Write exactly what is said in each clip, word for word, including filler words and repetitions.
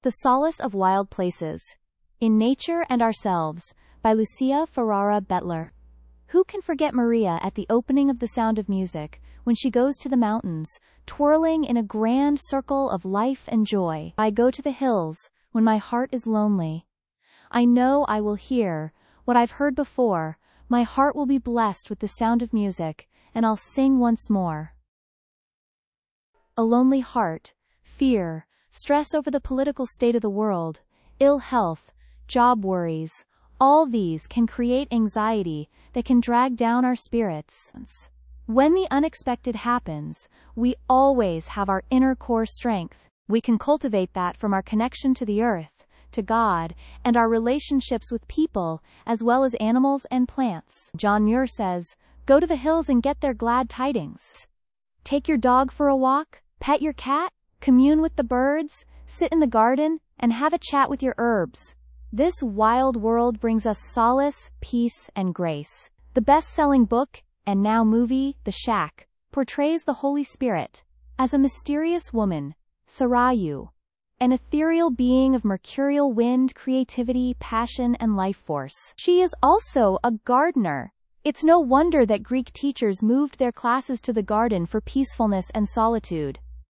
The Solace of Wild Places. In Nature and Ourselves, by Lucia Ferrara Bettler. Who can forget Maria at the opening of The Sound of Music, when she goes to the mountains, twirling in a grand circle of life and joy? I go to the hills, when my heart is lonely. I know I will hear what I've heard before. My heart will be blessed with the sound of music, and I'll sing once more. A lonely heart, fear, stress over the political state of the world, ill health, job worries, all these can create anxiety that can drag down our spirits. When the unexpected happens, we always have our inner core strength. We can cultivate that from our connection to the earth, to God, and our relationships with people, as well as animals and plants. John Muir says, "Go to the hills and get their glad tidings. Take your dog for a walk, pet your cat, commune with the birds, sit in the garden, and have a chat with your herbs. This wild world brings us solace, peace, and grace." The best-selling book, and now movie, The Shack, portrays the Holy Spirit as a mysterious woman, Sarayu, an ethereal being of mercurial wind, creativity, passion, and life force. She is also a gardener. It's no wonder that Greek teachers moved their classes to the garden for peacefulness and solitude.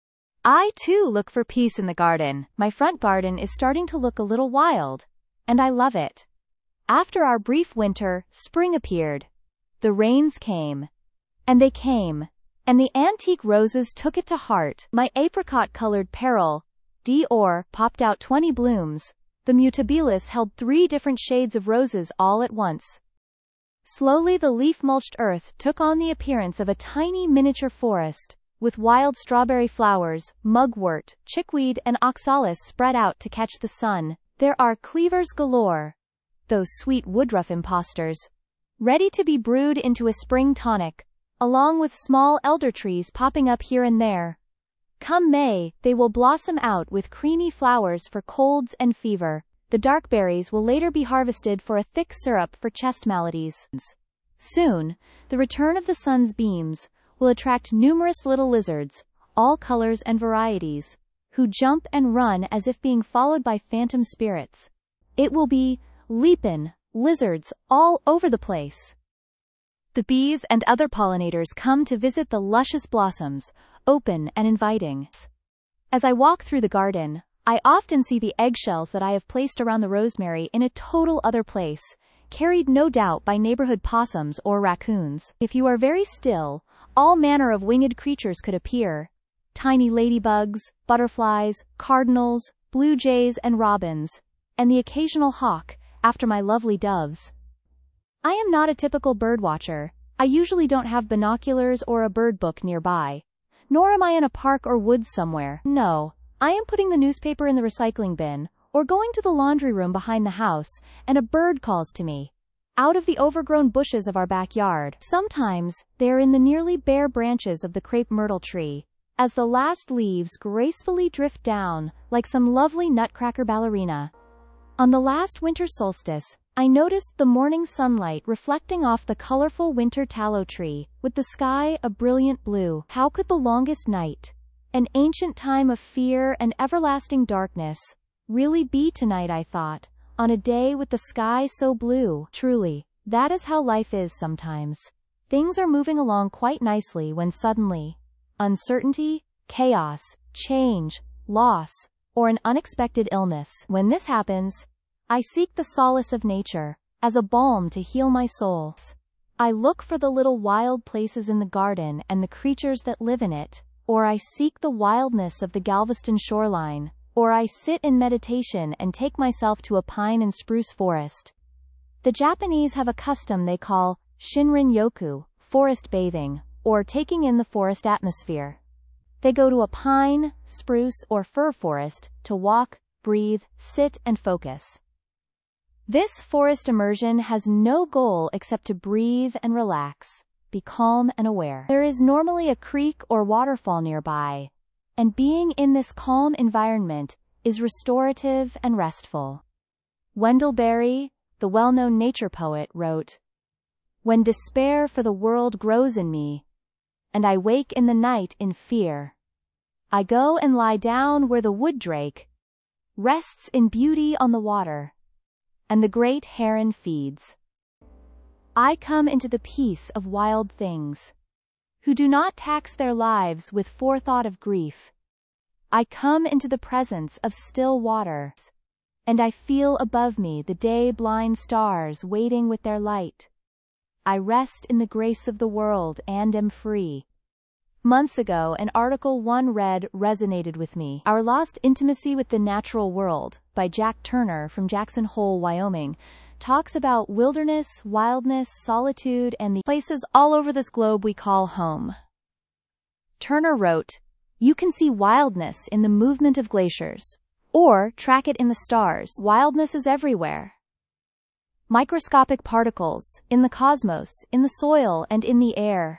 I, too, look for peace in the garden. My front garden is starting to look a little wild, and I love it. After our brief winter, spring appeared. The rains came. And they came. And the antique roses took it to heart. My apricot-colored peril, Dior, popped out twenty blooms. The mutabilis held three different shades of roses all at once. Slowly the leaf-mulched earth took on the appearance of a tiny miniature forest, with wild strawberry flowers, mugwort, chickweed, and oxalis spread out to catch the sun. There are cleavers galore, those sweet woodruff impostors, ready to be brewed into a spring tonic, along with small elder trees popping up here and there. Come May, they will blossom out with creamy flowers for colds and fever. The dark berries will later be harvested for a thick syrup for chest maladies. Soon, the return of the sun's beams will attract numerous little lizards, all colors and varieties, who jump and run as if being followed by phantom spirits. It will be leapin' lizards all over the place. The bees and other pollinators come to visit the luscious blossoms, open and inviting. As I walk through the garden, I often see the eggshells that I have placed around the rosemary in a total other place, carried no doubt by neighborhood possums or raccoons. If you are very still, all manner of winged creatures could appear. Tiny ladybugs, butterflies, cardinals, blue jays and robins, and the occasional hawk, after my lovely doves. I am not a typical birdwatcher. I usually don't have binoculars or a bird book nearby. Nor am I in a park or woods somewhere. No, I am putting the newspaper in the recycling bin, or going to the laundry room behind the house, and a bird calls to me. Out of the overgrown bushes of our backyard. Sometimes, they are in the nearly bare branches of the crepe myrtle tree, as the last leaves gracefully drift down, like some lovely nutcracker ballerina. On the last winter solstice, I noticed the morning sunlight reflecting off the colorful winter tallow tree, with the sky a brilliant blue. How could the longest night, an ancient time of fear and everlasting darkness, really be tonight, I thought, on a day with the sky so blue? Truly, that is how life is sometimes. Things are moving along quite nicely when suddenly, uncertainty, chaos, change, loss, or an unexpected illness. When this happens, I seek the solace of nature, as a balm to heal my soul. I look for the little wild places in the garden and the creatures that live in it, or I seek the wildness of the Galveston shoreline, or I sit in meditation and take myself to a pine and spruce forest. The Japanese have a custom they call Shinrin-yoku, forest bathing, or taking in the forest atmosphere. They go to a pine, spruce, or fir forest to walk, breathe, sit, and focus. This forest immersion has no goal except to breathe and relax, be calm and aware. There is normally a creek or waterfall nearby, and being in this calm environment is restorative and restful. Wendell Berry, the well-known nature poet, wrote, "When despair for the world grows in me, and I wake in the night in fear, I go and lie down where the wood drake rests in beauty on the water, and the great heron feeds. I come into the peace of wild things, who do not tax their lives with forethought of grief. I come into the presence of still water, and I feel above me the day-blind stars waiting with their light. I rest in the grace of the world and am free. Months ago, an article one read resonated with me. Our Lost Intimacy with the Natural World, by Jack Turner from Jackson Hole, Wyoming, talks about wilderness, wildness, solitude, and the places all over this globe we call home. Turner wrote, "You can see wildness in the movement of glaciers, or track it in the stars. Wildness is everywhere. Microscopic particles, in the cosmos, in the soil, and in the air.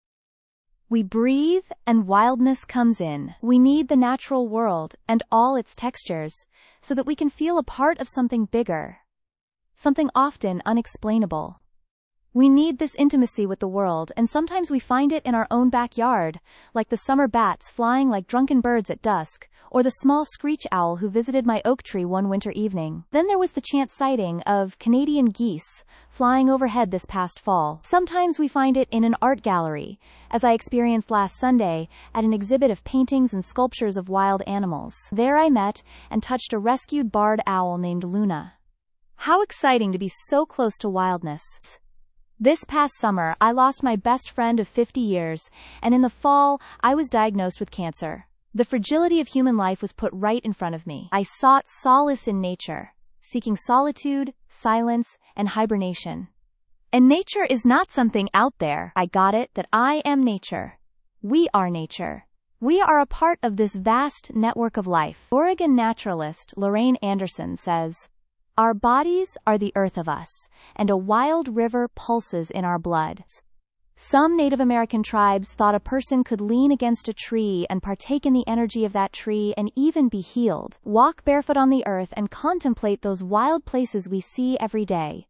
We breathe, and wildness comes in. We need the natural world, and all its textures, so that we can feel a part of something bigger. Something often unexplainable. We need this intimacy with the world, and sometimes we find it in our own backyard, like the summer bats flying like drunken birds at dusk, or the small screech owl who visited my oak tree one winter evening. Then there was the chance sighting of Canadian geese flying overhead this past fall. Sometimes we find it in an art gallery, as I experienced last Sunday at an exhibit of paintings and sculptures of wild animals. There I met and touched a rescued barred owl named Luna. How exciting to be so close to wildness. This past summer, I lost my best friend of fifty years, and in the fall, I was diagnosed with cancer. The fragility of human life was put right in front of me. I sought solace in nature, seeking solitude, silence, and hibernation. And nature is not something out there. I got it that I am nature. We are nature. We are a part of this vast network of life. Oregon naturalist Lorraine Anderson says, "Our bodies are the earth of us, and a wild river pulses in our blood." Some Native American tribes thought a person could lean against a tree and partake in the energy of that tree and even be healed. Walk barefoot on the earth and contemplate those wild places we see every day.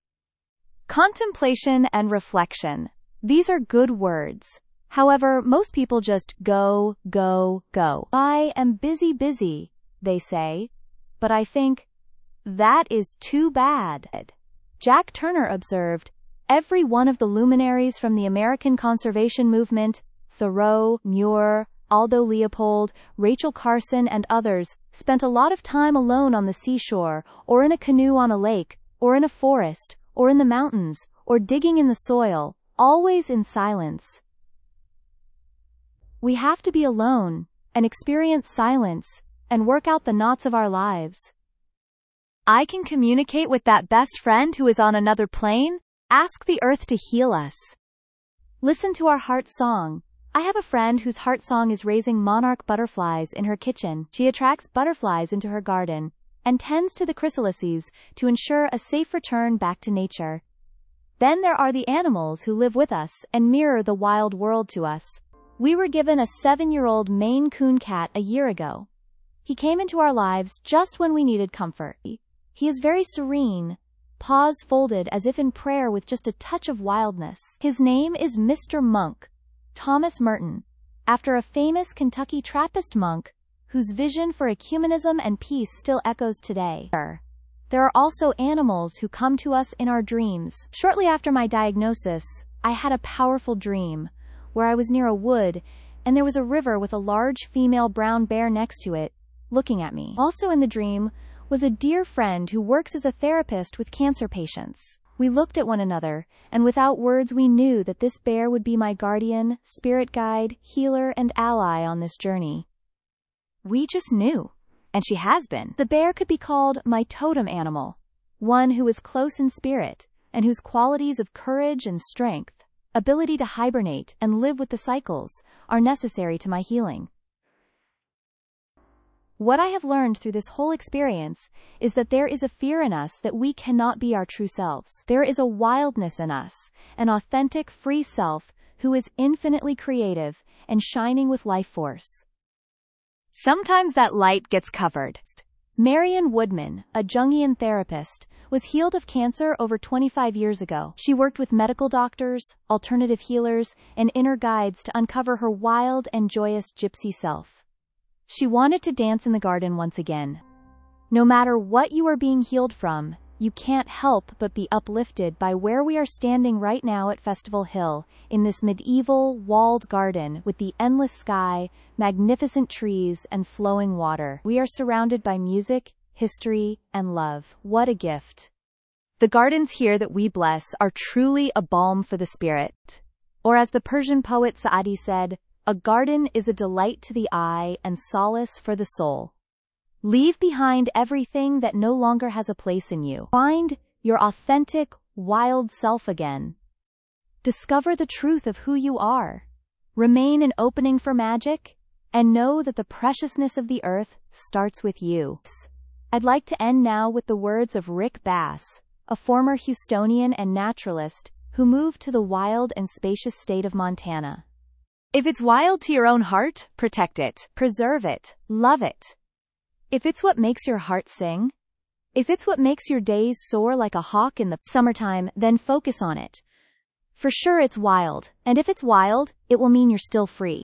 Contemplation and reflection. These are good words. However, most people just go, go, go. I am busy, busy, they say. But I think, that is too bad. Jack Turner observed, every one of the luminaries from the American conservation movement, Thoreau, Muir, Aldo Leopold, Rachel Carson, and others, spent a lot of time alone on the seashore, or in a canoe on a lake, or in a forest, or in the mountains, or digging in the soil, always in silence. We have to be alone, and experience silence, and work out the knots of our lives. I can communicate with that best friend who is on another plane? Ask the earth to heal us. Listen to our heart song. I have a friend whose heart song is raising monarch butterflies in her kitchen. She attracts butterflies into her garden and tends to the chrysalises to ensure a safe return back to nature. Then there are the animals who live with us and mirror the wild world to us. We were given a seven-year-old Maine Coon cat a year ago. He came into our lives just when we needed comfort. He is very serene, paws folded as if in prayer with just a touch of wildness. His name is Mister Monk, Thomas Merton, after a famous Kentucky Trappist monk, whose vision for ecumenism and peace still echoes today. There are also animals who come to us in our dreams. Shortly after my diagnosis, I had a powerful dream, where I was near a wood, and there was a river with a large female brown bear next to it, looking at me. Also in the dream was a dear friend who works as a therapist with cancer patients. We looked at one another, and without words we knew that this bear would be my guardian, spirit guide, healer, and ally on this journey. We just knew, and she has been. The bear could be called my totem animal, one who is close in spirit, and whose qualities of courage and strength, ability to hibernate and live with the cycles, are necessary to my healing. What I have learned through this whole experience is that there is a fear in us that we cannot be our true selves. There is a wildness in us, an authentic, free self who is infinitely creative and shining with life force. Sometimes that light gets covered. Marion Woodman, a Jungian therapist, was healed of cancer over twenty-five years ago. She worked with medical doctors, alternative healers, and inner guides to uncover her wild and joyous gypsy self. She wanted to dance in the garden once again. No matter what you are being healed from, you can't help but be uplifted by where we are standing right now at Festival Hill, in this medieval, walled garden with the endless sky, magnificent trees, and flowing water. We are surrounded by music, history, and love. What a gift. The gardens here that we bless are truly a balm for the spirit. Or as the Persian poet Saadi said, a garden is a delight to the eye and solace for the soul. Leave behind everything that no longer has a place in you. Find your authentic, wild self again. Discover the truth of who you are. Remain an opening for magic, and know that the preciousness of the earth starts with you. I'd like to end now with the words of Rick Bass, a former Houstonian and naturalist who moved to the wild and spacious state of Montana. If it's wild to your own heart, protect it, preserve it, love it. If it's what makes your heart sing, if it's what makes your days soar like a hawk in the summertime, then focus on it. For sure it's wild, and if it's wild, it will mean you're still free.